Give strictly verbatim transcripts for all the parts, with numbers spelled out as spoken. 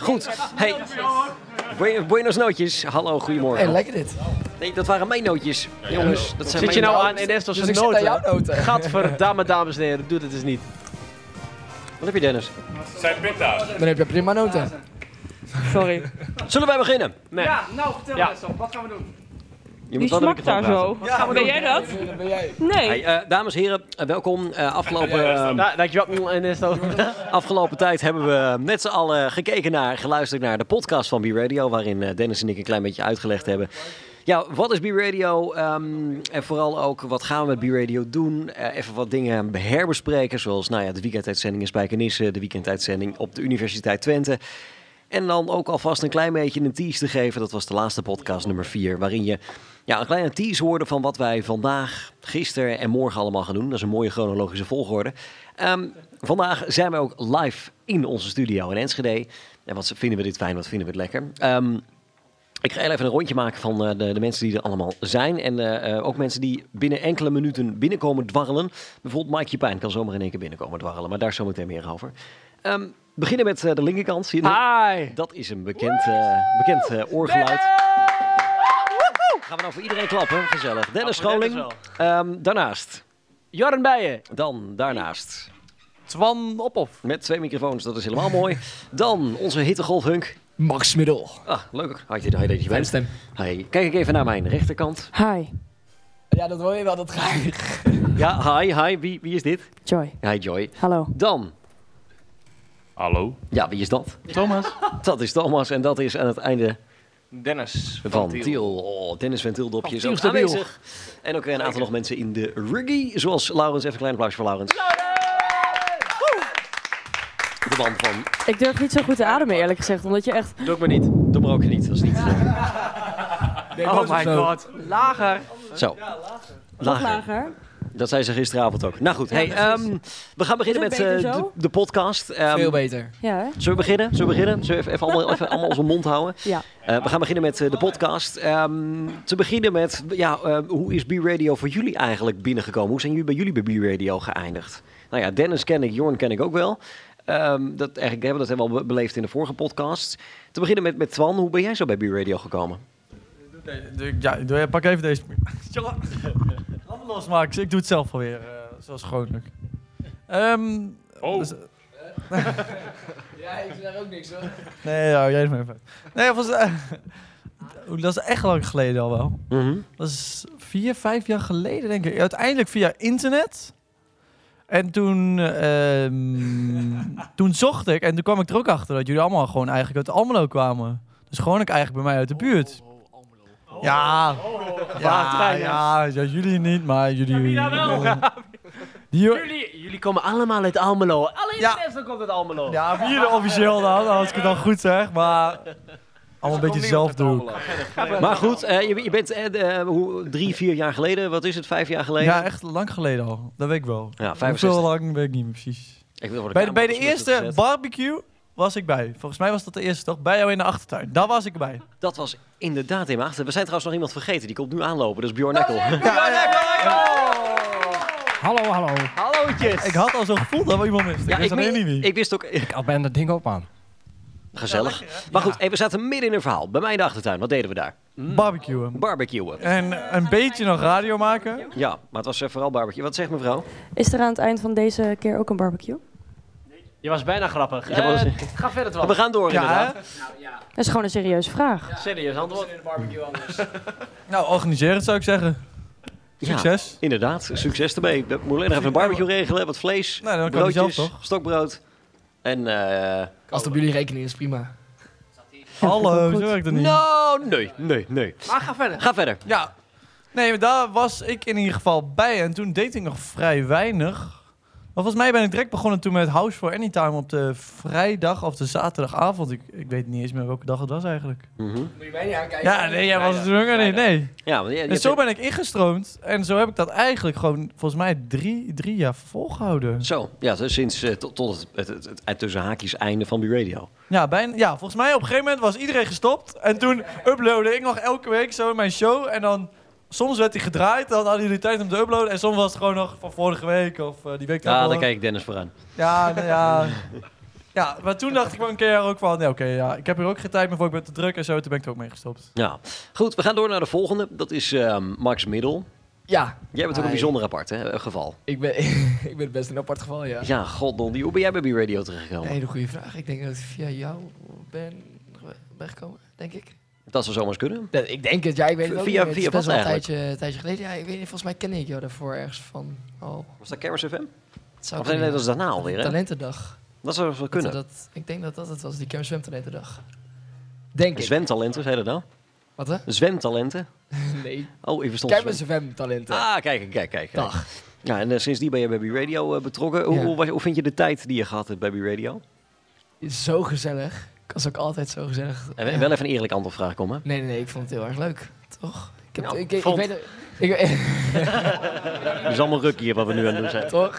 Goed. Hey, Bu- Buenos nootjes. Hallo, goedemorgen. Hey, lekker dit. Nee, dat waren mijn nootjes. Jongens, dat zijn Zit je mijn nou nootjes. aan Ernesto's Dus ik zit aan noten? jouw noten. Gadverdamme, dames en heren, doe dit dus niet. Wat heb je, Dennis? Zijn pita. Dan heb je prima noten. Sorry. Zullen wij beginnen? Nee. Ja, nou vertel Ja. eens op. Wat gaan we doen? Je Wie wel de smakt daar microfoon praten. zo? Ben jij dat? Dan ben jij. Nee. Hey, eh, dames en heren, eh, welkom. Eh, afgelopen, eh, Nou, dankjewel, Ernesto. afgelopen tijd hebben we met z'n allen gekeken naar, geluisterd naar de podcast van B-Radio, waarin eh, Dennis en ik een klein beetje uitgelegd hebben. Ja, wat is B-Radio? Um, en vooral ook, wat gaan we met B-Radio doen? Uh, even wat dingen herbespreken, zoals nou ja, de weekenduitzending in Spijkenisse, de weekenduitzending op de Universiteit Twente. En dan ook alvast een klein beetje een tease te geven. Dat was de laatste podcast, nummer vier, waarin je ja, een kleine tease hoorde van wat wij vandaag, gisteren en morgen allemaal gaan doen. Dat is een mooie chronologische volgorde. Um, vandaag zijn we ook live in onze studio in Enschede. En wat vinden we dit fijn, wat vinden we het lekker. Um, Ik ga even een rondje maken van uh, de, de mensen die er allemaal zijn. En uh, uh, ook mensen die binnen enkele minuten binnenkomen dwarrelen. Bijvoorbeeld Mike Pijn kan zomaar in één keer binnenkomen dwarrelen. Maar daar zometeen meer over. Um, beginnen met uh, de linkerkant. Zie je dat? Hi. Dat is een bekend, uh, bekend uh, oorgeluid. Gaan we nou voor iedereen klappen? Gezellig. Dennis Ja, voor Dennis Scholing. Um, daarnaast. Jorren Bijen. Dan daarnaast. Twan Ophof. Met twee microfoons, dat is helemaal mooi. Dan onze hittegolfhunk. Max Middel. Ah, leuk. Had je dat je bent. stem. Hey, kijk ik even naar mijn rechterkant. Hi. Ja, dat wil je wel, dat ga je. Ja, hi, hi. Wie, wie is dit? Joy. Hi, Joy. Hallo. Dan, Hallo. ja, wie is dat? Thomas. Dat is Thomas en dat is aan het einde Dennis. van Tiel. Oh, Dennis van Tieldopje is Van ook Tiel stabiel. aanwezig. En ook weer een aantal nog mensen in de rugby, zoals Laurens. Even een klein applausje voor Laurens. De man van... Ik durf niet zo goed te ademen, eerlijk gezegd, omdat je echt... Doe ik me niet. Doe maar ook niet, dat is niet... Oh my god. Lager. Zo. Nog Lager. lager. Dat zei ze gisteravond ook. Nou goed, hey, um, we gaan beginnen Is met het eh, beter de, zo? de podcast. Um, Veel beter. Ja, hè? Zullen we beginnen? Zullen we beginnen? Zullen we even, even, allemaal, even allemaal onze mond houden? Ja. Uh, we gaan beginnen met uh, de podcast. Um, te beginnen met, ja, uh, hoe is B-Radio voor jullie eigenlijk binnengekomen? Hoe zijn jullie bij jullie bij B-Radio geëindigd? Nou ja, Dennis ken ik, Jorn ken ik ook wel. Um, dat, eigenlijk hebben we dat hebben we al be- beleefd in de vorige podcast. Te beginnen met, met Twan, hoe ben jij zo bij B-Radio gekomen? Ja, doe- pak even deze. Jongen, laat me losmaken. Ik doe het zelf alweer, uh, zoals gewoonlijk. Um, Oh. dus- Ja, ik zeg ook niks hoor. nee, ja, jij is maar even. Nee, dat was, uh, dat is echt lang geleden al wel. Mm-hmm. Dat is vier, vijf jaar geleden, denk ik. Uiteindelijk via internet. En toen, um, toen zocht ik, en toen kwam ik er ook achter dat jullie allemaal gewoon eigenlijk uit Almelo kwamen. Dus gewoon ik eigenlijk bij mij uit de buurt. Ja, ja, ja, ja, jullie niet, maar jullie... Wie dan wel? Die, Jullie, jullie komen allemaal uit Almelo. Alleen Ja. Ernesto komt uit Almelo. ja, vierde officieel dan, als ik het dan goed zeg, maar... Allemaal een beetje zelf doen. Maar goed, uh, je, je bent uh, de, hoe, drie, vier jaar geleden, wat is het, vijf jaar geleden? Ja, echt lang geleden al. Dat weet ik wel. Ja, Hoeveel vijfenzestig. lang weet ik niet meer precies. Ik wil voor Bij de, bij de camera eerste gezet. barbecue was ik bij. Volgens mij was dat de eerste toch? Bij jou in de achtertuin. Daar was ik bij. Dat was inderdaad in mijn achter. We zijn trouwens nog iemand vergeten, die komt nu aanlopen. Dat is Bjorn Ekkel. Hallo, hallo. Hallootjes. Ik had al zo'n gevoel dat we iemand miste. Ja, ik wist ik, alleen mi- niet wie. ik wist ook... Ik ben dat ding op aan. Gezellig. Maar goed, hey, we zaten midden in een verhaal. Bij mij in de achtertuin. Wat deden we daar? Barbecuen. Barbecuen. En een beetje nog radio maken. Ja, maar het was uh, vooral barbecue. Wat zegt mevrouw? Is er aan het eind van deze keer ook een barbecue? Je was bijna grappig. Ja, Uh, maar- ga verder, Twan. We gaan door Ja, inderdaad. hè? Dat is gewoon een serieuze vraag. Serieus antwoord. Nou, organiseren het zou ik zeggen. Ja, Succes. inderdaad, succes ermee. We moeten alleen nog even een barbecue regelen. Wat vlees, Nee, dan kan hij broodjes, zelf toch? stokbrood. En eh... Als het op jullie rekening is, prima. Hallo, goed. zo werkt het niet. Nou, nee, nee, nee. Maar ga verder. Ga verder. Ja. Nee, maar daar was ik in ieder geval bij. En toen deed ik nog vrij weinig. Maar volgens mij ben ik direct begonnen toen met House for Anytime op de vrijdag of de zaterdagavond. Ik, ik weet niet eens meer welke dag het was eigenlijk. Mhm. Moet je mij niet aankijken? Ja, nee, jij was het toen ook niet. Nee. Ja, want je, je En hebt- zo ben ik ingestroomd. En zo heb ik dat eigenlijk gewoon volgens mij drie, drie jaar volgehouden. Zo, ja, dus sinds uh, tot, tot het, het, het, het, het tussen haakjes einde van B-Radio. Ja, bijna, ja, volgens mij op een gegeven moment was iedereen gestopt. En toen uploadde ik nog elke week zo in mijn show. En dan soms werd hij gedraaid, dan hadden jullie tijd om te uploaden. En soms was het gewoon nog van vorige week of uh, die week Ja, daarvoor. daar kijk ik Dennis voor aan. Ja, nou ja. Ja, maar toen dacht ik wel een keer ook van... Ja, oké, ja, ik heb hier ook geen tijd meer voor. Ik ben te druk en zo. Toen ben ik er ook mee gestopt. Ja. Goed, we gaan door naar de volgende. Dat is ehm, Max Middel. Ja, Jij bent ook een Hi. bijzonder apart hè, geval. ik ben, ik ben best een apart geval, ja. Ja, god Donnie. Hoe ben jij bij B-Radio terechtgekomen? Een hele goede vraag. Ik denk dat ik via jou ben, ben gekomen, denk ik. Dat zou zomaar eens kunnen. Dat- Ik denk het, ja, ik weet het ook Via- niet. via Het is best wat wel een eigenlijk? tijdje, een tijdje geleden. Ja, ik weet niet, volgens mij kende ik jou daarvoor ergens van. Oh, Was dat Campus F M? het zou Of nee, nee, dat is daarna alweer, hè? Talentendag. Dat zou wel kunnen. Dat, dat, ik denk dat dat het was, die Kermis Zwemtalentendag. Denk ik. Zwemtalenten, zei je dat nou? Wat hè? Zwemtalenten? Nee. Oh, ik verstond Kermis zwem- Zwemtalenten. Ah, kijk, kijk, kijk. kijk. Dag. Ja, en uh, sindsdien ben je bij B-Radio uh, betrokken. Hoe, Ja. hoe, was- hoe vind je de tijd die je gehad hebt bij B-Radio? Zo gezellig. Ik was ook altijd zo gezellig. En Ja. wel even een eerlijk antwoord vragen komen. Nee, nee, nee, ik vond het heel erg leuk. Toch? Ik, heb, Nou, ik, ik, ik vond- weet het. Ik, weet- Het is allemaal ruk hier wat we nu aan het doen zijn. toch?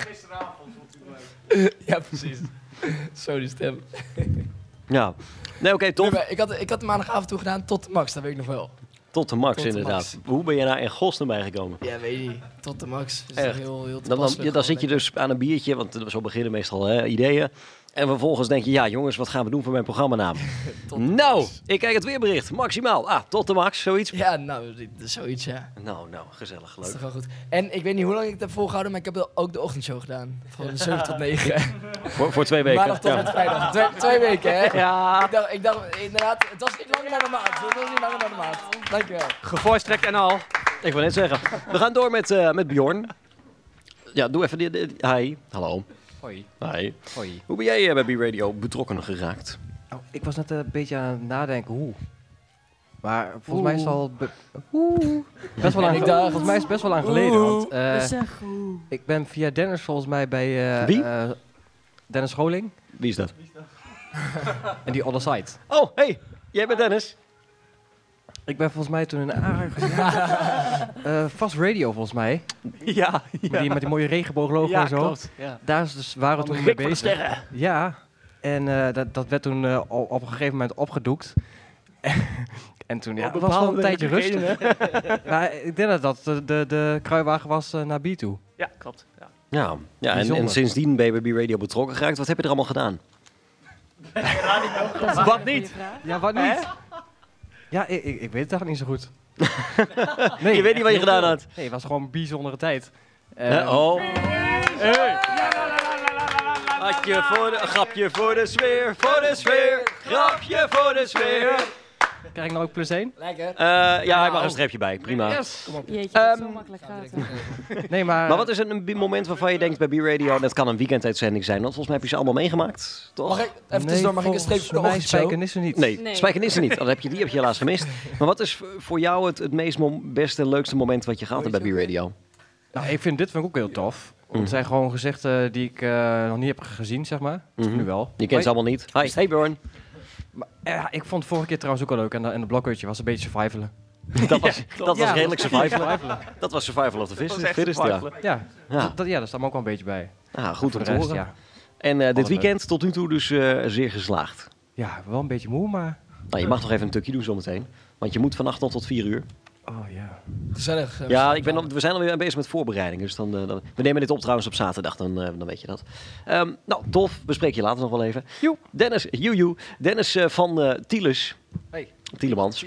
Ja, precies. Zo die stem. Ja. Nee, oké, top. Nee, maar ik, had, ik had de maandagavond toe gedaan tot de max, dat weet ik nog wel. Tot de max, Tot de inderdaad. max. Hoe ben je daar in godsnaam bij gekomen? Ja, weet je niet. Tot de max. Is Echt? heel, heel Dan, dan, toepasselijk ja, dan gewoon, zit je denk dus aan een biertje, want zo beginnen meestal hè, ideeën. En vervolgens denk je, ja jongens, wat gaan we doen voor mijn programmanaam? ik. Tot de Nou, max. ik kijk het weerbericht. Maximaal. Ah, tot de max, zoiets. Ja, nou, dit is zoiets, ja. Nou, nou, gezellig, Dat is leuk. toch wel goed. En ik weet niet hoe lang ik het heb volgehouden, maar ik heb ook de ochtendshow gedaan. Van zeven tot negen. Voor, voor twee weken. Maandag tot Ja. met vrijdag. Twee, twee weken, hè? Ja, Ik dacht, ik dacht, inderdaad, het was niet langer dan een maand. Het was niet langer dan een maand. Dankjewel. gevoorstrekt en al. Ik wil net zeggen. We gaan door met, eh, met Bjorn. Ja, doe even dit. dit- Hi, hallo. Hoi. Hi. Hoi. Hoe ben jij eh, bij B-Radio betrokken geraakt? Oh, ik was net een beetje aan het nadenken hoe. Maar volgens mij is het al be- Oeh. best wel En lang ik dacht- Volgens mij is het best wel lang geleden. Want eh, Dus zeg, oeh. ik ben via Dennis volgens mij bij... eh, Wie? eh, Dennis Scholing Wie is dat? en die Other Side. Oh, hey, jij bent Dennis. Ik ben volgens mij toen in aanraking uh, Vast Radio volgens mij. Ja, Met, die, met die mooie regenbooglogo ja en zo. klopt. Ja. Daar is dus, waren we toen mee Gek voor de bezig. sterren. Ja, en eh, dat, dat werd toen eh, op, op een gegeven moment opgedoekt. en toen, ja, Op het was wel een bepaalde tijdje rustig. redenen. Maar ik denk dat dat de, de, de kruiwagen was eh, naar B toe. Ja, klopt. Ja. Ja, ja en, en Bijzonder. sindsdien ben je bij B-Radio betrokken geraakt. Wat heb je er allemaal gedaan? Dat is Wat een goede niet? vraag. Ja, wat niet? Ja, ik, ik, ik weet het eigenlijk niet zo goed. nee, Je weet niet wat je gedaan had. Nee, het was gewoon een bijzondere tijd. Hè? Ehm, Oh. Grapje voor de, grapje voor de sfeer, voor de sfeer. Grapje voor de sfeer. Krijg ik nou ook plus één? Lekker. Eh, ja, hij mag een streepje bij. Prima. Yes. Jeetje, dat is zo Ehm, makkelijk gaat. Nee, maar... Maar wat is een bi- moment waarvan je denkt bij B-Radio, dat kan een weekenduitzending zijn, want volgens mij heb je ze allemaal meegemaakt, toch? Mag ik, even nee, tussendoor, mag ik een streep voor de volgens mij ochtendshow? Spijken is er niet. Nee, Nee. Spijker is er niet. Dat heb je, die heb je helaas gemist. Maar wat is v- voor jou het, het meest mom- beste, leukste moment wat je gehad hebt bij B-Radio? Nou, ik vind dit vind ik ook heel tof. Want Mhm. het zijn gewoon gezichten die ik eh, nog niet heb gezien, zeg maar. Mhm. Nu wel. Je kent ze allemaal niet. Hi, hey Bjorn. Maar, ja, ik vond het vorige keer trouwens ook wel leuk. En, de- en de blokhutje was een beetje survivalen. Dat was, dat was Ja, redelijk dat- survival. Dat was survival of the Dat was fittest, echt fittest, ja. survivalen. Ja, Ja. Dat, ja, daar staat me ook wel een beetje bij. Ah, goed om Voor te de rest, horen. ja. En eh, dit Alles weekend tot nu toe dus eh, zeer geslaagd. Ja, wel een beetje moe, maar... Nou, je mag nog even een tukje doen zometeen. Want je moet vannacht nog tot vier uur. Oh ja. Gezellig. Ja, ik ben, al- we zijn alweer bezig met voorbereidingen. Dus dan, eh, dan, we nemen dit op trouwens op zaterdag, dan, eh, dan weet je dat. Ehm, nou, tof. Bespreek je later nog wel even. Joe. Dennis, joe, Dennis eh, van eh Tielus. Hey. Tielemans.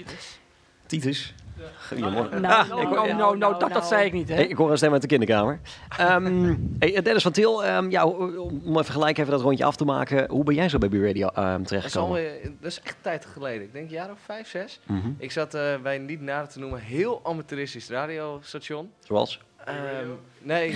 Titus. Goedemorgen. Nou, Ah, nou, ik, hoor- Nou, ja, nou, nou, dat, dat zei ik niet, hè? hey, ik hoor een stem uit de kinderkamer. Ehm, hey, Dennis van Til, ehm, ja, om even gelijk even dat rondje af te maken. Hoe ben jij zo bij B-Radio ehm Dat is, terechtgekomen? alweer, dat is echt een tijd geleden. Ik denk een jaar of vijf, zes. Mhm. Ik zat eh, bij een niet nader te noemen heel amateuristisch radiostation. Zoals? Ehm, nee.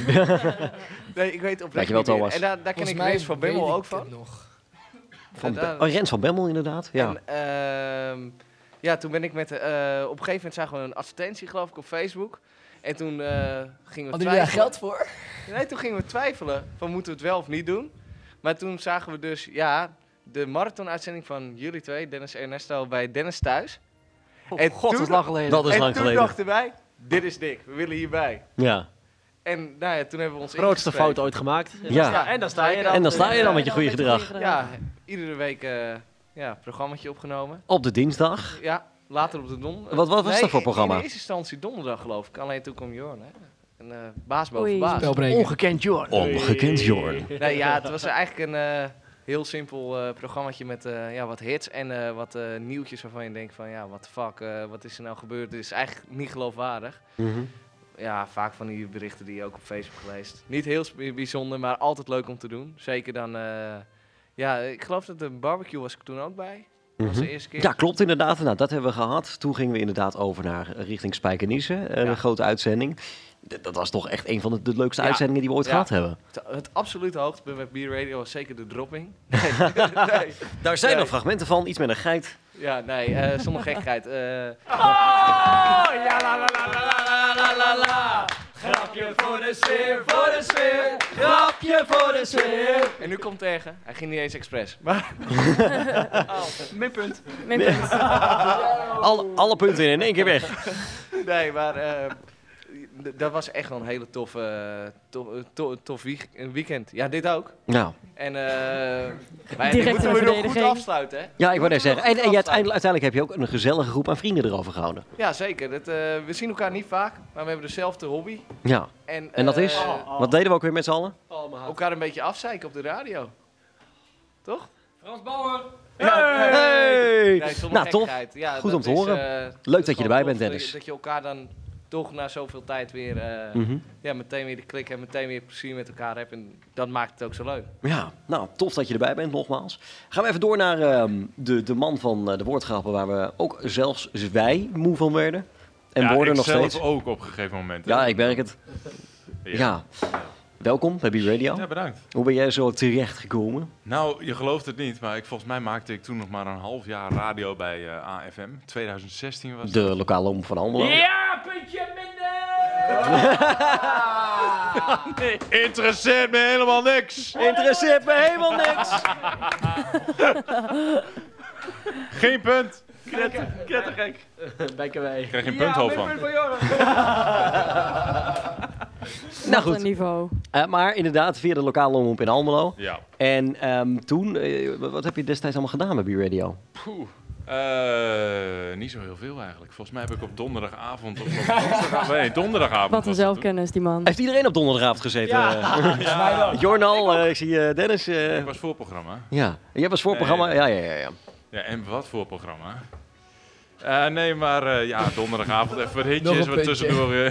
nee, ik weet oprecht Dankjewel, niet meer. Thomas. En daar, daar ken ik Rens van Bemmel ook van. Nog. Van En Be- daar- oh, Rens van Bemmel inderdaad. Ja. En ehm, ja, toen ben ik met... eh, op een gegeven moment zagen we een advertentie, geloof ik, op Facebook. En toen eh, gingen we Hadden jullie daar twijfelen. geld voor? Nee, toen gingen we twijfelen van moeten we het wel of niet doen. Maar toen zagen we dus, ja, de marathon-uitzending van jullie twee, Dennis en Ernesto, bij Dennis thuis. Oh, En god, toen- dat is lang geleden. Dat is en lang toen geleden. dachten wij, dit is dik, we willen hierbij. Ja. En nou ja, toen hebben we ons Grootste ingeschreven. fout ooit gemaakt. Ja. Ja, en dan sta je dan. En dan sta je dan met je goede Met gedrag. Ja, iedere week uh, ja, programmaatje opgenomen. Op de dinsdag. Ja, later op de donderdag. Wat- wat was dat voor programma? In eerste instantie donderdag, geloof ik. Alleen toen kwam Jorn, hè. Een uh, baas boven Oei. baas. Spelbreker. Ongekend Jorn. Ongekend Jorn. Nee, ja, het was eigenlijk een, uh, heel simpel uh, programmaatje met uh, ja, wat hits en uh, wat uh, nieuwtjes waarvan je denkt van ja, what the fuck, uh, wat is er nou gebeurd? Het is eigenlijk niet geloofwaardig. Mm-hmm. Ja, vaak van die berichten die je ook op Facebook leest. Niet heel sp- bijzonder, maar altijd leuk om te doen. Zeker dan, uh, ja, ik geloof dat de barbecue was ik toen ook bij. Dat was de eerste keer. Ja, klopt inderdaad. Nou, dat hebben we gehad. Toen gingen we inderdaad over naar richting Spijkenisse. Uh, Ja. Een grote uitzending. D- dat was toch echt een van de, de leukste Ja. uitzendingen die we ooit Ja. gehad hebben. Het, het absolute hoogtepunt met B Radio was zeker de dropping. Nee, nee. Daar zijn Nee. nog fragmenten van. Iets met een geit. Ja, nee, uh, zonder gekheid. Uh, Grapje voor de sfeer, voor de sfeer. Grapje voor de sfeer. en nu komt tegen. Hij ging niet eens expres. Maar Mijn punt. Mijn punt. Alle, alle punten in één keer weg. nee, maar uh, d- dat was echt wel een hele toffe, tof, tof, tof week- weekend. Ja, dit ook. Nou, En uh, maar Direct dit in moeten de we nog goed verdediging. afsluiten, hè? ja, ik wou net zeggen. En, en je Afsluiten. uiteindelijk, uiteindelijk heb je ook een gezellige groep aan vrienden erover gehouden. Ja, zeker. Dat, uh, we zien elkaar niet vaak, maar we hebben dezelfde hobby. Ja. En, En dat uh, is? Wat deden we ook weer met z'n allen? elkaar een beetje afzeiken op de radio. Toch? Frans Bauer. Hey! Nee, zonder Nou, tof. gekheid. Ja, Goed dat om te is, horen. uh, Leuk dat is je gewoon erbij tof bent, dat Dennis. je- Dat je elkaar dan toch na zoveel tijd weer, uh, Mhm. ja, meteen weer de klik en meteen weer plezier met elkaar hebt. En dat maakt het ook zo leuk. Ja, nou, tof dat je erbij bent, nogmaals. Gaan we even door naar ehm, de, de man van uh, de woordgrappen, waar we ook zelfs wij moe van werden. En ja, worden ik nog zelf steeds. ook op een gegeven moment. hè. Ja, ik merk het. Ja. Ja. Welkom bij B-Radio. Ja, bedankt. Hoe ben jij zo terecht gekomen? Nou, je gelooft het niet, maar ik, volgens mij maakte ik toen nog maar een half jaar radio bij uh, A F M. twintig zestien was De dat. lokale omroep van Almelo. Ja, puntje minder. Interesseert me helemaal niks. Interesseert me helemaal niks. Geen punt. Knettergek. Bijken wij. Ik krijg geen punt hoofd van. Nou Wat een goed, niveau. uh, maar inderdaad via de lokale omroep in Almelo. Ja. En ehm, toen, uh, wat heb je destijds allemaal gedaan bij B-Radio? Poeh. Uh, niet zo heel veel eigenlijk. Volgens mij heb ik op donderdagavond of op woensdagavond, nee, donderdagavond. Wat een was het zelfkennis, die man. Heeft iedereen op donderdagavond gezeten? Ja. Jornal, uh, ik zie uh, Dennis. uh, toen. Ik was voorprogramma. ja, jij was voorprogramma? Nee. Ja, ja, ja, ja. Ja, en wat voor programma? Uh, nee, maar uh, ja, donderdagavond even wat Nog hitjes, een wat puntje. tussendoor. Uh,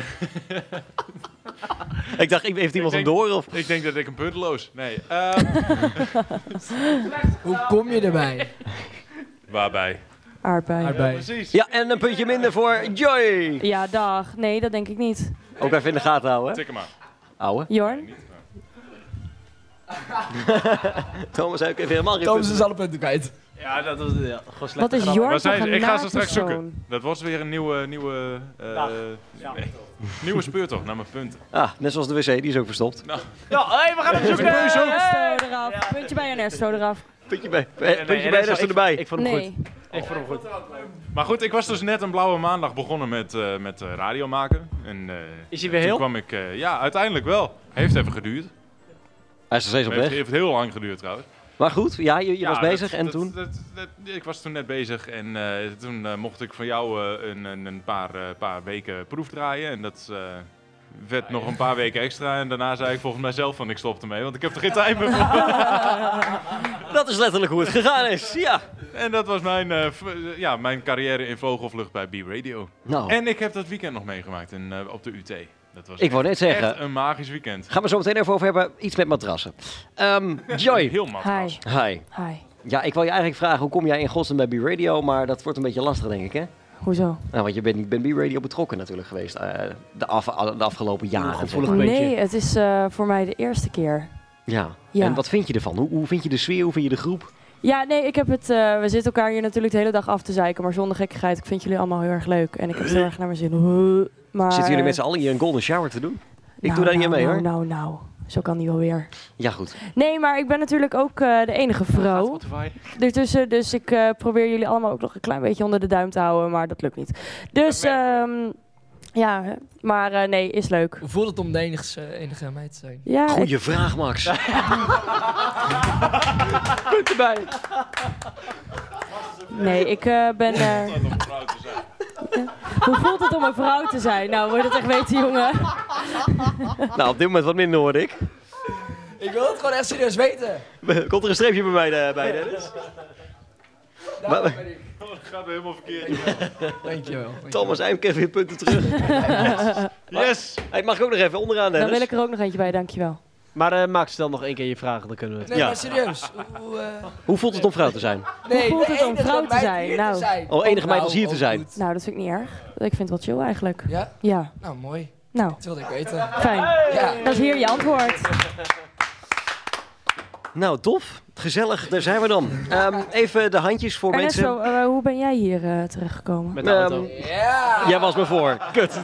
Ik dacht, heeft iemand hem denk- door? Of? ik denk dat ik een punteloos. Nee, uh, Hoe kom je erbij? waarbij? Aardbei. Aardbei. Precies. Ja, en een puntje minder voor Joy. Ja, dag. Nee, dat denk ik niet. Ook even in de gaten houden, hè? Tik hem maar. Ouwe. Jorn? Thomas, heb ik even helemaal geen Thomas punten. is alle punten kwijt. Ja, dat was ja, gewoon slecht. Wat is grap. Jorn Waar zijn toch ze? een Ik ga ze naar straks persoon? zoeken. Dat was weer een nieuwe, nieuwe, uh, Dag. Ja. nee. nieuwe speurtocht naar mijn punten. Ah, net zoals de wc, die is ook verstopt. Ja, hey, we gaan het zoeken. Sowieso. Ernesto eraf. Puntje bij Ernesto eraf. Puntje bij, Nee, nee, puntje nee, bij, nee, dat is ik- erbij. Ik vond hem goed. Nee. Ik vond hem goed. Maar goed, ik was dus net een blauwe maandag begonnen met, uh, met uh, radio maken. En, uh, Is hij weer toen heel? kwam ik, uh, ja, uiteindelijk wel. Heeft even geduurd. Hij is er steeds op Heeft, weg. heeft heel lang geduurd trouwens. Maar goed, ja, je, je Ja, was dat- bezig en dat- toen? dat- dat- ik was toen net bezig en uh, toen uh, mocht ik van jou uh, een, een, een paar, uh, paar weken proef draaien. En dat uh, werd nog een paar weken extra. En daarna zei ik volgens mij zelf van ik stop ermee, want ik heb er geen tijd meer voor. Dat is letterlijk hoe het gegaan is, ja. En dat was mijn, uh, v- ja, mijn carrière in vogelvlucht bij B-Radio. Nou, En ik heb dat weekend nog meegemaakt in, uh, op de U T. Dat was ik wou net echt zeggen, een magisch weekend. gaan we zo meteen even over hebben, iets met matrassen. Ehm, Joy. Heel matras. Hi. Hi. Hi. Ja, ik wil je eigenlijk vragen, hoe kom jij in godsnaam bij B-Radio? Maar dat wordt een beetje lastig, denk ik, hè? Hoezo? Nou, want je bent niet bij B-Radio betrokken natuurlijk geweest uh, de, af, de afgelopen jaren. gevoelig zeg maar. beetje. Nee, het is eh, voor mij de eerste keer. Ja. Ja. En wat vind je ervan? Hoe, hoe vind je de sfeer? Hoe vind je de groep? Ja, nee, ik heb het. eh, we zitten elkaar hier natuurlijk de hele dag af te zeiken, maar zonder gekkigheid. Ik vind jullie allemaal heel erg leuk en ik heb het heel erg naar mijn zin. Maar, Zitten jullie met z'n allen hier een golden shower te doen? Ik nou, doe daar niet aan nou, mee, nou, hoor. Nou, nou, zo kan die wel weer. Ja, goed. Nee, maar ik ben natuurlijk ook eh, de enige vrouw Spotify. ertussen. Dus ik eh, probeer jullie allemaal ook nog een klein beetje onder de duim te houden, maar dat lukt niet. Dus ehm, ja, hè. maar eh, nee, is leuk. Hoe voelt het om de enige, eh, enige meid te zijn? Ja, ik- Goeie vraag, Max. Punt erbij. nee, ik eh, ben. eh, hoe voelt het om een vrouw te zijn? Nou, wil je dat echt weten, jongen? Nou, op dit moment wat minder, hoorde ik. Ik wil het gewoon echt serieus weten. Komt er een streepje bij mij uh, bij, Dennis? Daar Maar- ben ik. Het gaat helemaal verkeerd. Dankjewel. Thomas Eimke weer punten terug. Yes! Hey, mag ik ook nog even onderaan, Dan Dennis? wil ik er ook nog eentje bij, dankjewel. Maar uh, Max, stel nog één keer je vragen, dan kunnen we het. Nee, Ja. maar serieus. Hoe, uh... Hoe voelt het om vrouw te zijn? nee, voelt de het om enige vrouw te meid zijn? hier Nou. zijn. Oh, enige meid nou, als hier te ook zijn. goed. Nou, dat vind ik niet erg. Ik vind het wel chill eigenlijk. Ja? Ja, Nou, mooi. nou, Dat wilde ik weten. fijn. Ja. Dat is hier je antwoord. Nou, tof. Gezellig, daar zijn we dan. Ehm, even de handjes voor Ernesto, mensen. uh, hoe ben jij hier uh, terechtgekomen? Met de auto. Ehm, Ja. Jij was me voor. Kut.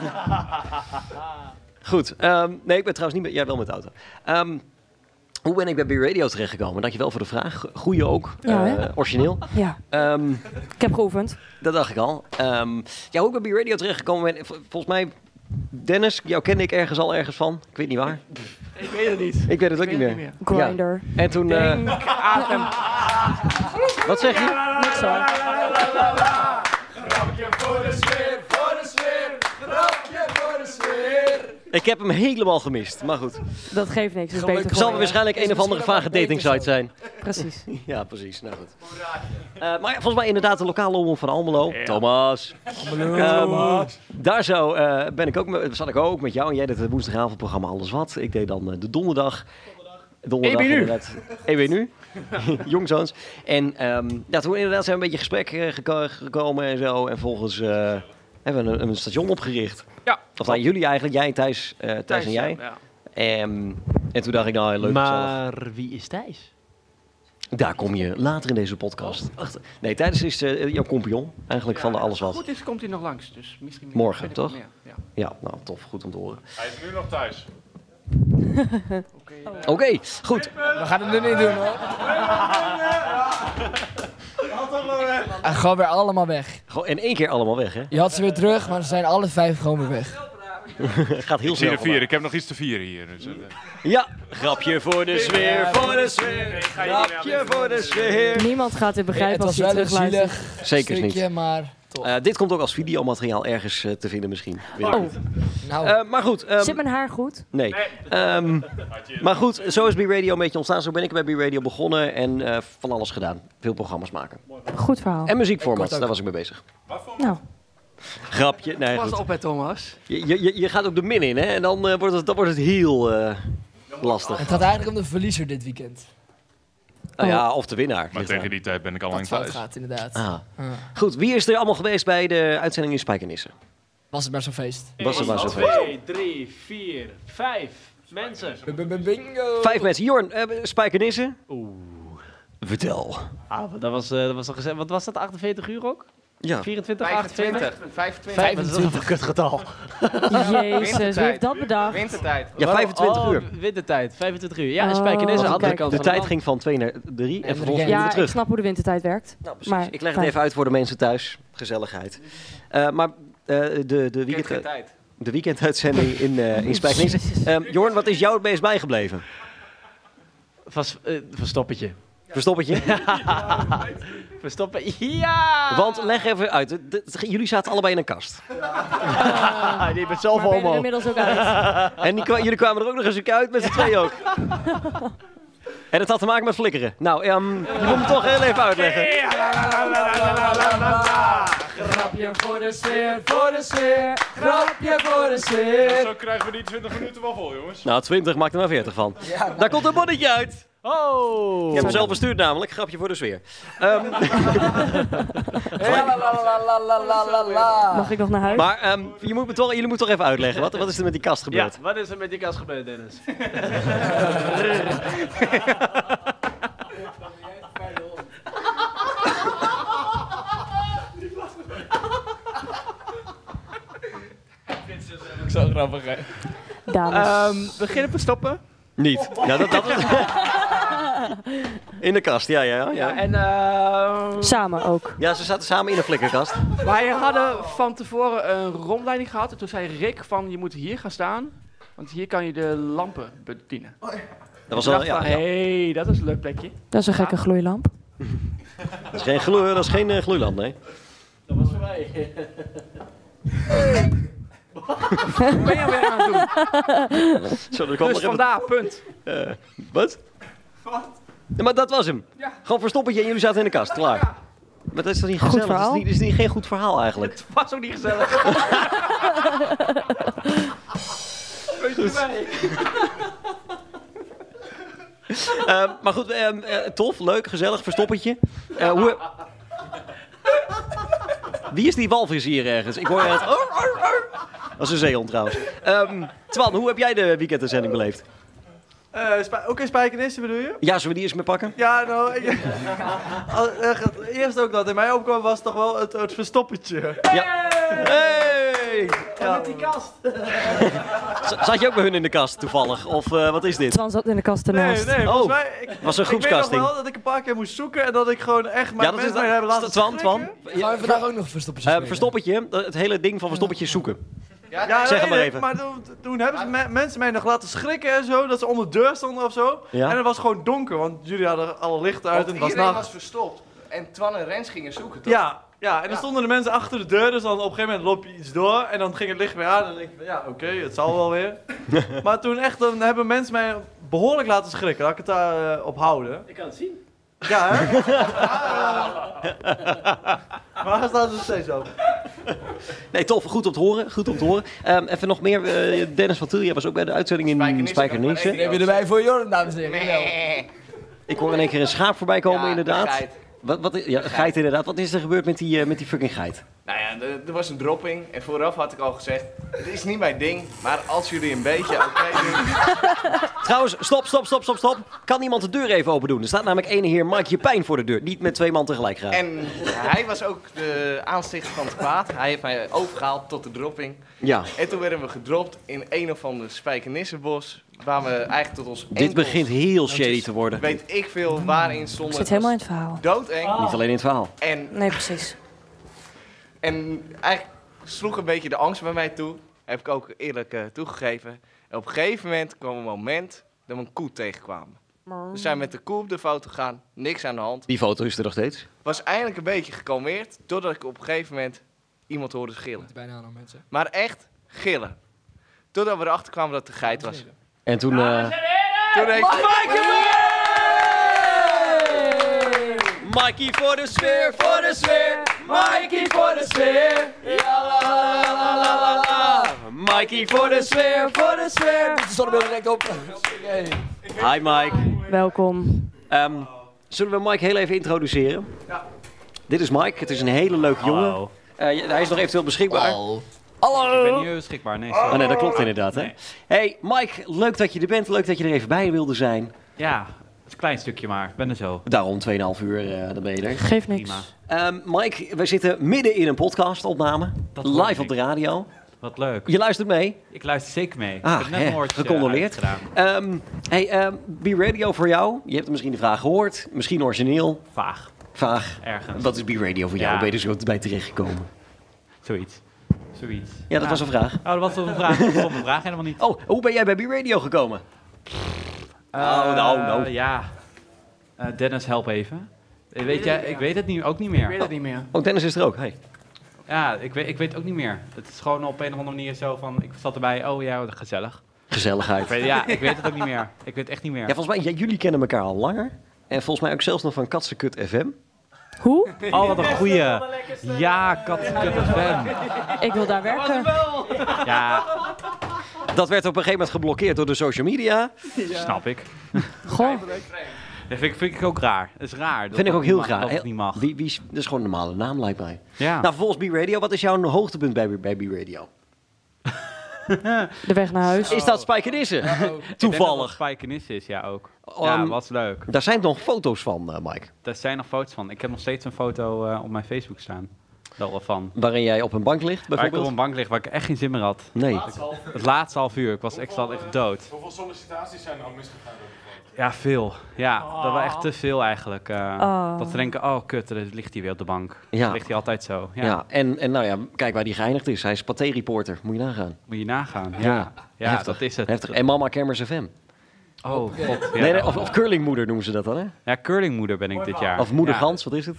Goed. ehm, nee, ik ben trouwens niet met... Jij wel met de auto. Ehm, hoe ben ik bij B-Radio terechtgekomen? Dankjewel voor de vraag. Goeie ook. Ja, Eh, hè? origineel. Ja, Ehm, ik heb geoefend. dat dacht ik al. Ehm, ja, hoe ik bij B-Radio terechtgekomen ben... vol- Volgens mij... Dennis, jou kende ik ergens al ergens van. Ik weet niet waar. Ik weet het niet. Ik weet het ook weet niet het meer. niet Grinder. Ja. En toen... eh, Denk Adem. wat zeg je? Niks hoor. Grapje voor de sfeer, voor de sfeer. Grapje voor de sfeer. Ik heb hem helemaal gemist. Maar goed. Dat geeft niks. Dat is Gelukkig beter Het zal voor je. waarschijnlijk Is een of andere misschien vage ook wel beter datingsite zo. zijn. Precies. Ja, precies. Nou goed. Uh, maar ja, volgens mij inderdaad de lokale omroep van Almelo. Ja. Thomas. Ehm, daar zo uh, ben ik ook, met- zat ik ook met jou en jij deed het woensdagavondprogramma Alles Wat. Ik deed dan uh, de donderdag. Donderdag E B Nu. inderdaad. E B Nu. Jongzoons. En um, ja, toen inderdaad zijn we een beetje gesprek uh, geko- gekomen en zo. En volgens uh, hebben we een, een station opgericht. Ja. Of nou, jullie eigenlijk. Jij, Thijs, uh, Thijs en jij. Ja. En, en toen dacht ik, nou, leuk gezellig. Maar wie is Thijs? Daar kom je later in deze podcast achter. Nee, tijdens is uh, jouw compagnon eigenlijk van de Alles Wat. Goed is, komt hij nog langs. Dus misschien Morgen, ben ik toch? wel meer, Ja. Ja, nou tof, goed om te horen. Hij is nu nog thuis. Oké, okay, goed. We gaan het nu niet doen hoor. En gewoon weer allemaal weg. Gewoon in één keer allemaal weg, hè? Je had ze weer terug, maar ze zijn alle vijf gewoon weer weg. Het gaat heel Ik zie snel. er vier. Ik heb nog iets te vieren hier. Dus, uh, Ja, grapje voor de sfeer, voor de sfeer. Grapje voor de sfeer. Niemand gaat dit begrijpen het als was je wel een terugluistert. zielig Zeker stukje, niet. maar toch. Uh, dit komt ook als videomateriaal ergens uh, te vinden misschien. Weet ik Oh, niet. nou, Uh, maar goed. Um, zit mijn haar goed? nee. Um, maar goed, zo is B-Radio een beetje ontstaan. Zo ben ik bij B-Radio begonnen en uh, van alles gedaan. Veel programma's maken. Goed verhaal. En muziekformats, Ik kort ook. daar was ik mee bezig. Nou, Grapje, nee Pas goed. op, hè, Thomas. Je, je, je gaat ook de min in, hè? En dan, uh, wordt, het, dan wordt het heel uh, lastig. het gaat eigenlijk om de verliezer dit weekend. Nou ja, of de winnaar. maar ligt tegen aan. die tijd ben ik al Wat lang fout thuis. gaat inderdaad. Ah. Ah. Goed, wie is er allemaal geweest bij de uitzending in Spijkenisse? Was het maar zo'n feest. Was het maar zo twee, feest? drie, vier, vijf mensen. Bingo! Vijf mensen. Jorn, uh, Spijkenisse? Oeh. Vertel. Ah, dat was, uh, dat was toch gezegd. Wat was dat? achtenveertig uur ook? Ja. vierentwintig, achtenveertig? vijfentwintig. vijfentwintig. Vijf, dat is toch een kutgetal. jezus, wie heeft dat bedacht? Wintertijd. Ja, vijfentwintig oh, uur. wintertijd, vijfentwintig uur. Ja, in Oh, Spijkenisse, andere kijk. kant De van de tijd land. ging van twee naar drie en En vervolgens drie. weer Ja, ik terug. snap hoe de wintertijd werkt. Nou, precies. Maar, ik leg het fijn. even uit voor de mensen thuis. Gezelligheid. Uh, maar uh, de, de, Ik heb weekend, geen tijd. de weekenduitzending in, uh, in Spijkenisse. Um, Jorn, wat is jou het meest bijgebleven? Van, uh, Verstoppertje. Verstoppertje? Verstoppen, ja! Want leg even uit. De- de- jullie zaten allebei in een kast. Ah, die bent zelf Maar ben je er homo. inmiddels ook uit? En die, kwa- jullie kwamen er ook nog eens een keer uit met z'n tweeën ook. En dat had te maken met flikkeren. Nou, um, je moet me toch heel even uitleggen. Grapje voor de sfeer, voor de sfeer. Grapje voor de sfeer. Zo krijgen we die twintig minuten wel vol, jongens. Nou, twintig, maak er maar veertig van. Ja, nou, Daar komt een bonnetje uit. Oh! Ik heb hem zelf bestuurd namelijk. Grapje voor de sfeer. Um, la, la, la, la, la, la, la, la. Mag ik nog naar huis? maar um, je moet me toch, jullie moeten toch even uitleggen. Wat, wat is er met die kast Ja, gebeurd? wat is er met die kast gebeurd, Dennis? Zo grappig, hè? Dames. Um, beginnen verstoppen. Niet. Ja, dat, dat is... In de kast, ja, ja, ja. Ja, Ja, en uh, Samen ook. ja ze zaten samen in een flikkerkast. Wij hadden van tevoren een rondleiding gehad. En toen zei Rick van, je moet hier gaan staan. Want hier kan je de lampen bedienen. Dat was Ik wel, dacht ja, van, ja. hé, hey, dat is een leuk plekje. Dat is een gekke gloeilamp. Dat is geen, gloe, dat is geen uh, gloeilamp, nee. dat was voor mij. Wat ben je weer aan het doen? Zo, er kwam Dus nog even- vandaar, punt. Eh, wat? Wat? Ja, maar dat was hem. Ja. Gewoon verstoppertje en jullie zaten in de kast. Klaar. Ja. Maar dat is toch niet Goed gezellig? Dat is verhaal. niet, dat is niet geen goed verhaal eigenlijk. Het was ook niet gezellig. Weet je mij? Eh, maar goed, eh, eh, tof, leuk, gezellig, verstoppertje. Eh, hoe... Wie is die walvis hier ergens? Ik hoor het. Dat is een zeehond trouwens. Um, Twan, hoe heb jij de weekenduitzending beleefd? Eh, spij- ook in Spijkenissen bedoel je? Ja, zullen we die eens mee pakken? Ja, nou, ik, al- echt, het eerste ook dat in mij opkwam was toch wel het, het verstoppertje. Ja. Hey! Ja. Met die kast. Z- Zat je ook bij hun in de kast toevallig? Of eh, wat is dit? Twan zat in de kast Nee, ernaast. nee, Oh, volgens mij... Ik, was een ik weet nog groepskasting. wel dat ik een paar keer moest zoeken en dat ik gewoon echt mijn Ja, dat is mensen mee hebben laten Twan, Twan. schrikken. Gaan we vandaag ook nog verstoppertjes Eh, spelen? verstoppertje, het hele ding van verstoppertje zoeken. Ja, Zeg nee, het maar nee, even. Maar toen, toen hebben ze me- mensen mij nog laten schrikken en zo, dat ze onder de deur stonden of zo. Ja. En het was gewoon donker, want jullie hadden alle lichten uit en het was iedereen nacht. was verstopt. En Twan en Rens gingen zoeken, toch? Ja, ja, en dan Ja. stonden de mensen achter de deur, dus dan op een gegeven moment loop je iets door en dan ging het licht weer aan en dan denk ik van ja, oké, het zal wel weer. Maar toen echt, dan hebben mensen mij behoorlijk laten schrikken, laat ik het daar eh, op houden. Ik kan het zien. Ja, hè? Maar hij staat er nog steeds op. Nee, tof. Goed om te horen. Goed om te horen. Um, even nog meer. eh, Dennis van Tiel, jij was ook bij de uitzending in Spijkenisse, Spijkenisse. kan ik Neem je erbij voor Jordan, dames en heren. Jawel. Ik hoor in één keer een schaap voorbij komen, Ja, inderdaad. een geit. Wat, wat, ja, een geit inderdaad. Wat is er gebeurd met die, eh, met die fucking geit? Nou ja, er- er was een dropping en vooraf had ik al gezegd, het is niet mijn ding, maar als jullie een beetje oké doen... Trouwens, stop, stop, stop, stop, stop. Kan iemand de deur even open doen? Er staat namelijk ene heer Mike Pijn voor de deur. Niet met twee man tegelijk gaan. En hij was ook de aanstichter van het kwaad. Hij heeft mij overgehaald tot de dropping. Ja, En toen werden we gedropt in een of ander Spijkenissenbos, waar we eigenlijk tot ons dit enkels, begint heel shady te worden. weet ik veel waarin Ik stonden. zit helemaal in het verhaal. Doodeng. Niet alleen in het verhaal. En, Nee, precies. en eigenlijk sloeg een beetje de angst bij mij toe. Heb ik ook eerlijk eh, toegegeven. En op een gegeven moment kwam een moment dat we een koe tegenkwamen. We zijn met de koe op de foto gegaan, niks aan de hand. Die foto is er nog steeds. Was eindelijk een beetje gekalmeerd, totdat ik op een gegeven moment iemand hoorde gillen. Bijna aan mensen. Maar echt gillen. Totdat we erachter kwamen dat het een geit was. En toen... eh, Toen denk ik... Mikey voor de sfeer, voor de sfeer. Mikey voor de sfeer. Ja, la, la, la, la, la, la. Mikey voor de sfeer, voor de sfeer. De zonnebril direct op. Hey. Hi Mike. Welkom. Ehm, zullen we Mike heel even introduceren? Ja. Dit is Mike. Het is een hele leuke jongen. Eh, ja, hij is nog eventueel beschikbaar. Ik ben niet beschikbaar, nee. Oh, nee, dat klopt inderdaad. Hè? Hey Mike, leuk dat je er bent. Leuk dat je er even bij wilde zijn. Ja, het is een klein stukje maar. Ik ben er zo. Daarom tweeënhalf uur, uh, dan ben je er. Geeft niks. Prima. Um, Mike, we zitten midden in een podcastopname. Dat hoorde Live op ik. de radio. Wat leuk. Je luistert mee. Ik luister zeker mee. Ah, ik heb net hè, een woordje gecondoleerd. uitgedaan. Um, hey, um, B-Radio voor jou. Je hebt misschien de vraag gehoord. Misschien origineel. Vaag, Vaag. ergens. Wat is B-Radio voor jou? Ja. Ben je er zo bij terechtgekomen? Zoiets. Zoiets. Ja, dat was een vraag. Oh, dat was toch een vraag? Dat stond een vraag helemaal niet. Oh, hoe ben jij bij B-Radio gekomen? Eh, nou, nou. Ja. Eh, Dennis, help even. Eh, Weet jij, ik weet het niet, ook niet Ik weet meer. het niet meer. Oh, Dennis is er ook. Hey. Ja, ik weet, ik weet het ook niet meer. Het is gewoon op een of andere manier zo van, ik zat erbij, oh ja, gezellig. Gezelligheid. Ik weet, ja, ik weet het ook niet meer. Ik weet het echt niet meer. Ja, volgens mij, ja, jullie kennen elkaar al langer. En volgens mij ook zelfs nog van Katsenkut F M. Hoe? Oh, wat een goeie. Ja, Katsenkut F M. Ik wil daar werken. Ja, Dat werd op een gegeven moment geblokkeerd door de social media. snap ik. Goh. Dat vind ik, vind ik ook raar. Dat is raar. Dat Vind ik dat ook heel niet mag- graag. Dat het niet mag. Wie, wie, is- dat is gewoon een normale naam, lijkt mij. Ja. Nou, volgens B-Radio, wat is jouw hoogtepunt bij, bij B-Radio? De weg naar huis. Is dat Spijkenisse? Ik denk dat Toevallig. het Spijkenis is, ja ook. Um, Ja, was leuk. Daar zijn nog foto's van, uh, Mike. Daar zijn nog foto's van. Ik heb nog steeds een foto eh, op mijn Facebook staan. Wel van. Waarin jij op een bank ligt, Waar ik op bijvoorbeeld? een bank lig waar ik echt geen zin meer had. Nee. Het laatste half uur. Ik was ik zat echt dood. Hoeveel sollicitaties zijn er al misgegaan? Ja, veel. Ja, dat was echt te veel eigenlijk. eh, Oh. Dat ze denken, oh kut, er ligt hij weer op de bank. Ja. Ligt hij altijd zo. Ja, Ja, en, en nou ja, kijk waar die geëindigd is. Hij is paté-reporter. Moet je nagaan. Moet je nagaan. Ja. Ja, ja, Heftig. dat is het. Heftig. En Mama Kermers F M. Oh, god. Ja. Nee, nee, of, of curlingmoeder noemen ze dat dan, hè? Ja, curlingmoeder ben ik dit jaar. Of moeder Ja. Gans, wat is het?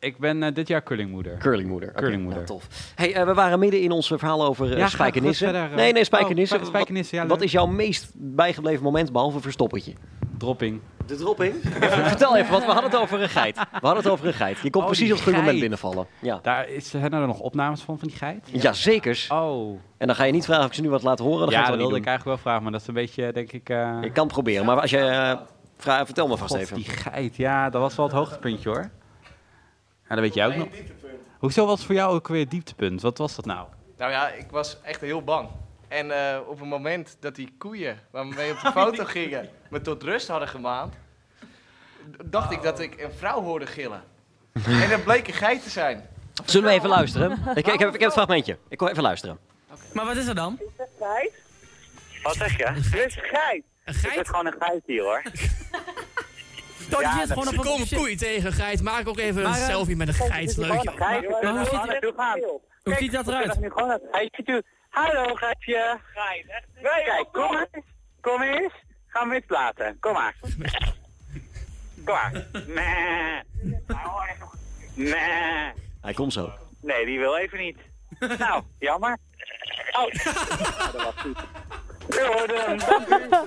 Ik ben uh, dit jaar curlingmoeder. Curlingmoeder. Okay, Curlingmoeder. nou, tof. Hey, uh, we waren midden in ons verhaal over uh, Ja, spijkenissen. ga verder, uh, nee, nee, spijkenissen. Oh, spijkenissen, ja, wat, wat leuk. is jouw meest bijgebleven moment, behalve verstoppertje? Dropping. De dropping? Vertel even, want we hadden het over een geit. We hadden het over een geit. Je komt Oh, precies die op het goede moment geit. binnenvallen. Ja, Daar is, zijn er nog opnames van, van die geit? ja zekers. Oh. En dan ga je niet vragen of ik ze nu wat laat horen. Dan Ja, ga dat ik het wel wilde niet ik eigenlijk wel vragen, maar dat is een beetje, denk ik... Uh... doen. Ik kan het proberen, maar als je... Uh, vraag, vertel me vast God, even. die geit. Ja, dat was wel het hoogtepuntje, hoor. Ja, dat weet jij ook nog. Hoezo was voor jou ook weer het dieptepunt? Wat was dat nou? Nou ja, ik was echt heel bang. En uh, op het moment dat die koeien waarmee op de foto gingen me tot rust hadden gemaand, dacht ik dat ik een vrouw hoorde gillen. En dat bleek een geit te zijn. Zullen we even luisteren? Ik, ik, heb, ik heb het fragmentje. Ik wil even luisteren. Maar wat is er dan? Geit? Wat zeg je? Dit is een geit. Een geit? Het is gewoon een geit hier hoor. Toch, Ja, je zit dat- gewoon op een komen koeien tegen een geit. Maak ook even een Maar, uh, selfie met een geit. Leuk. Gewoon een geit. Maar hoe ziet, Naartoe gaan. hoe ziet dat We eruit? kunnen nu gewoon het geitje toe. Hallo geitje. Geit. Kijk, kom eens. Kom eens. Gaan we eens platen. Kom maar. Kom maar. Nee. Nee. Hij komt zo. Nee, die wil even niet. Nou, jammer. Oh. Nou, dat was goed. U hoorde hem. Dank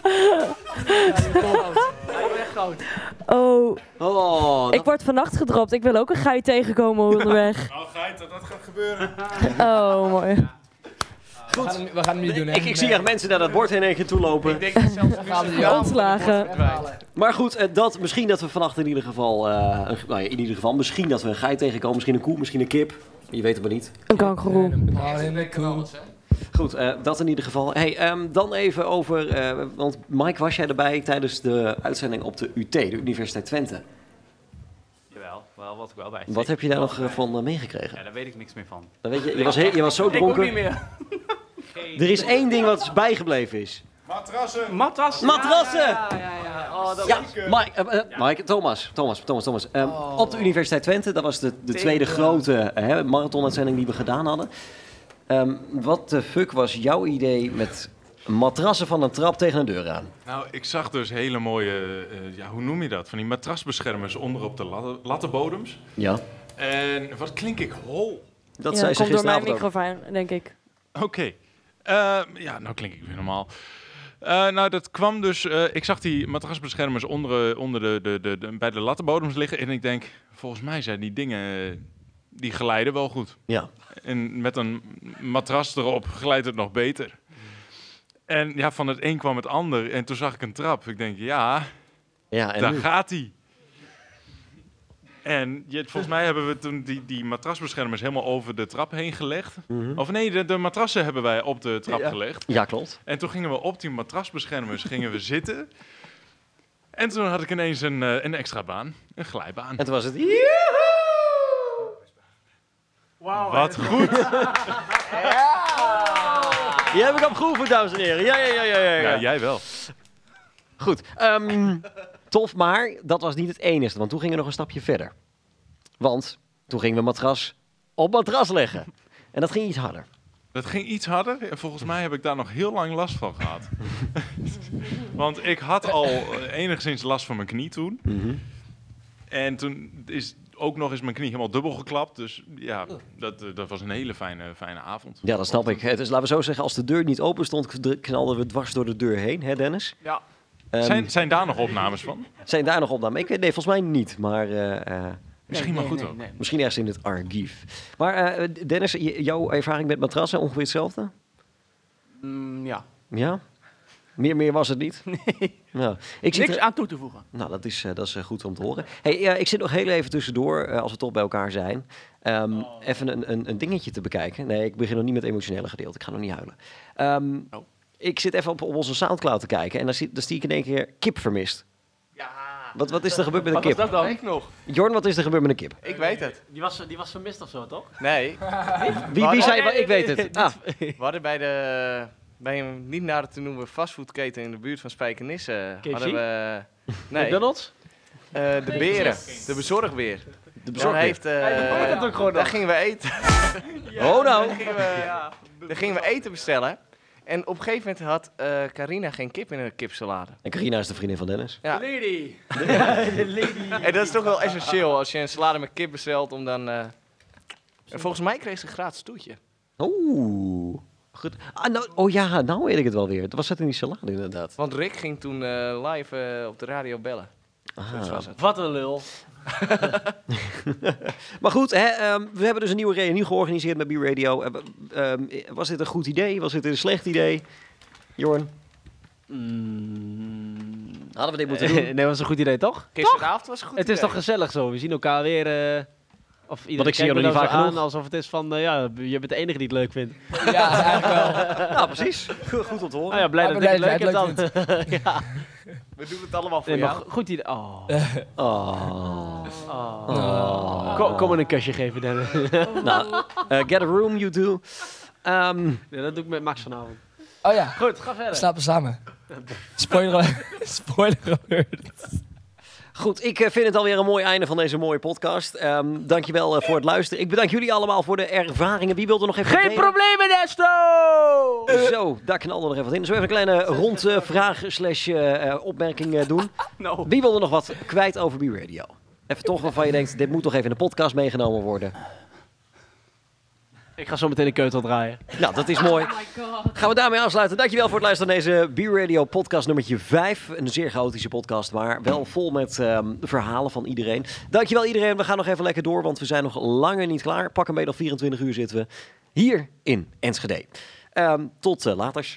u. Oh. Oh, Ik word vannacht gedropt. Ik wil ook een geit tegenkomen onderweg. Oh, geit, dat gaat gebeuren. Oh, mooi. We gaan, hem, we gaan hem niet doen, hè? Ik, ik zie echt mensen naar dat bord in één keer toe lopen. Ik denk dat zelfs We gaan hem Ontslagen. Maar goed, eh, dat, misschien dat we vannacht in ieder geval, uh, een, nou ja, in ieder geval, misschien dat we een geit tegenkomen, misschien een koe, misschien een kip. Je weet het maar niet. Een kangoeroe. Oh, in de koe. Goed, uh, dat in ieder geval. Hey, um, dan even over, uh, want Mike, was jij erbij tijdens de uitzending op de U T, de Universiteit Twente? Jawel, wel, wat ik wel bij. Wat heb je daar nog uh, van uh, meegekregen? Ja, daar weet ik niks meer van. Dan weet je, je, was he- je was zo dronken. Ik ook niet meer. Er is één ding wat bijgebleven is. Matrassen. Matrassen. Matrassen! Ja, ja, ja. ja. Oh, dat Ja, was... Mike, uh, uh, Mike, Thomas, Thomas, Thomas, Thomas. Um, Oh. Op de Universiteit Twente, dat was de, de tweede grote uh, marathonuitzending die we gedaan hadden. Um, wat de fuck was jouw idee met matrassen van een trap tegen een deur aan? Nou, ik zag dus hele mooie, uh, ja, hoe noem je dat? Van die matrasbeschermers onder op de latte, lattenbodems. Ja. En wat klink ik hol. Dat Ja, zei ze komt door mijn gisteravond ook. microfoon, denk ik. Oké. Okay. Uh, ja, nou klink ik weer normaal. Uh, nou, dat kwam dus... Uh, ik zag die matrasbeschermers onder, uh, onder de, de, de, de, bij de lattenbodems liggen. En ik denk, volgens mij zijn die dingen... Uh, die glijden wel goed. Ja. En met een matras erop glijdt het nog beter. En ja, van het een kwam het ander. En toen zag ik een trap. Ik denk, ja, Ja, en daar nu? gaat hij. En je, volgens mij hebben we toen die, die matrasbeschermers helemaal over de trap heen gelegd. Mhm. Of nee, de, de matrassen hebben wij op de trap Ja. gelegd. Ja, klopt. En toen gingen we op die matrasbeschermers gingen we zitten. En toen had ik ineens een, uh, een extra baan. Een glijbaan. En toen was het... Wauw. Wat goed. Die heb ik opgeoefend, dames en heren. Ja, ja, ja, ja, ja. Ja, jij wel. Goed. Um, tof, maar dat was niet het enige. Want toen gingen we nog een stapje verder. Want toen gingen we matras op matras leggen. En dat ging iets harder. Dat ging iets harder en volgens mij heb ik daar nog heel lang last van gehad. Want ik had al uh, enigszins last van mijn knie toen. Mm-hmm. En toen is ook nog eens mijn knie helemaal dubbel geklapt. Dus ja, dat, uh, dat was een hele fijne, fijne avond. Ja, dat snap ik. Het is, laten we zo zeggen, als de deur niet open stond, knalden we dwars door de deur heen, hè Dennis? Ja. Um, Zijn, zijn daar nog opnames van? zijn daar nog opnames? Ik weet, nee, volgens mij niet, maar... Uh, uh, Misschien Nee, maar nee, goed nee, ook. nee. misschien ergens in het archief. Maar uh, Dennis, j- jouw ervaring met matrassen, ongeveer hetzelfde? Mm, ja. Ja? Meer, meer was het niet? Nee. Nou, ik zit Niks er- aan toe te voegen. Nou, dat is, uh, dat is uh, goed om te horen. Hey, uh, ik zit nog heel even tussendoor, uh, als we toch bij elkaar zijn. Um, Oh. Even een, een, een dingetje te bekijken. Nee, ik begin nog niet met het emotionele gedeelte. Ik ga nog niet huilen. Um, Oh. Ik zit even op, op onze Soundcloud te kijken. En dan zie, dan zie ik in één keer kip vermist. Ja. Wat, wat is er gebeurd met een Wat was kip? dat dan? Weet ik nog. Jorn, wat is er gebeurd met een kip? Ik weet het. Die was, die was vermist of zo, toch? Nee. Wie, wie zei... Ik weet het. Ah, We hadden bij de... Bij een niet naar te noemen fastfoodketen in de buurt van Spijkenisse... K F C? hadden we... Nee, McDonald's? uh, de beren. De bezorgbeer. de Dan bezorger. heeft... Uh, dat ook gewoon daar nog. gingen we eten. Oh, nou. Daar gingen we, daar gingen we eten bestellen. En op een gegeven moment had uh, Carina geen kip in een kipsalade. En Carina is de vriendin van Dennis. Ja. Lady. De lady. En dat is toch wel essentieel als je een salade met kip bestelt om dan... Uh... En volgens mij kreeg ze een gratis toetje. Oeh. Goed. Ah, nou, oh ja, nou weet ik het wel weer. Het was het in die salade inderdaad. Want Rick ging toen uh, live uh, op de radio bellen. Ah. Zo was het. Wat een lul. Maar goed, hè, um, we hebben dus een nieuwe reunie georganiseerd met B-Radio. Uh, um, was dit een goed idee? Was dit een slecht idee? Jorn? Mm. Hadden we dit moeten doen? Nee, dat was een goed idee, toch? Gisteravond was een goed Het idee. is toch gezellig zo? We zien elkaar weer... Uh, of iedereen ik zie kijkt je nog me niet dan vaak zo genoeg. aan alsof het is van... Uh, ja, je bent de enige die het leuk vindt. Ja, eigenlijk wel. Ja, precies. Goed om te horen. Oh ja, blij Ja, dat ik ik ben het leuk blij heb dat dan. ja. We doen het allemaal voor Nee, maar jou. go- goed idee. Oh. Oh. Oh. Oh. Kom, kom me een kusje geven, Dennis. Nou, uh, get a room, you do. Um, ja, dat doe ik met Max vanavond. Oh ja. Goed, ga verder. We slapen samen. Spoiler, spoiler alert. Goed, ik uh, vind het alweer een mooi einde van deze mooie podcast. Um, dankjewel uh, voor het luisteren. Ik bedank jullie allemaal voor de ervaringen. Wie wil er nog even Geen delen? problemen, Nesto! Zo, daar knalde er nog even wat in. Zullen we even een kleine rondvraag slash uh, opmerking uh, doen? No. Wie wil er nog wat kwijt over B-Radio? Even toch waarvan je denkt, dit moet toch even in de podcast meegenomen worden. Ik ga zo meteen een keutel draaien. Nou, dat is mooi. Gaan we daarmee afsluiten. Dankjewel voor het luisteren naar deze B-Radio podcast nummertje vijf. Een zeer chaotische podcast, maar wel vol met um, verhalen van iedereen. Dankjewel iedereen. We gaan nog even lekker door, want we zijn nog langer niet klaar. Pak een beetje nog vierentwintig uur zitten we hier in Enschede. Um, tot uh, later.